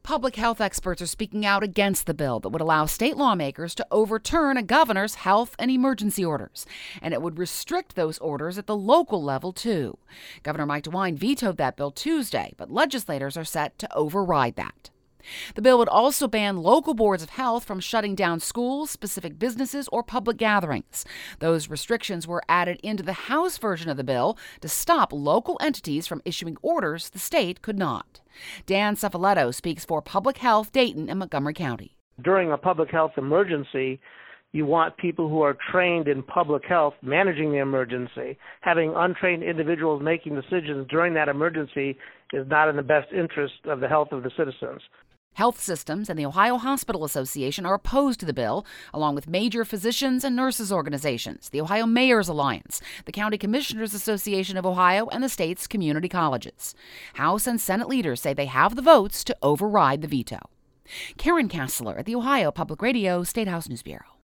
Public health experts are speaking out against the bill that would allow state lawmakers to overturn a governor's health and emergency orders. And it would restrict those orders at the local level, too. Governor Mike DeWine vetoed that bill Tuesday, but legislators are set to override that. The bill would also ban local boards of health from shutting down schools, specific businesses, or public gatherings. Those restrictions were added into the House version of the bill to stop local entities from issuing orders the state could not. Dan Cefaletto speaks for Public Health Dayton and Montgomery County. During a public health emergency, you want people who are trained in public health managing the emergency. Having untrained individuals making decisions during that emergency is not in the best interest of the health of the citizens. Health systems and the Ohio Hospital Association are opposed to the bill, along with major physicians and nurses organizations, the Ohio Mayor's Alliance, the County Commissioners Association of Ohio, and the state's community colleges. House and Senate leaders say they have the votes to override the veto. Karen Kassler at the Ohio Public Radio State House News Bureau.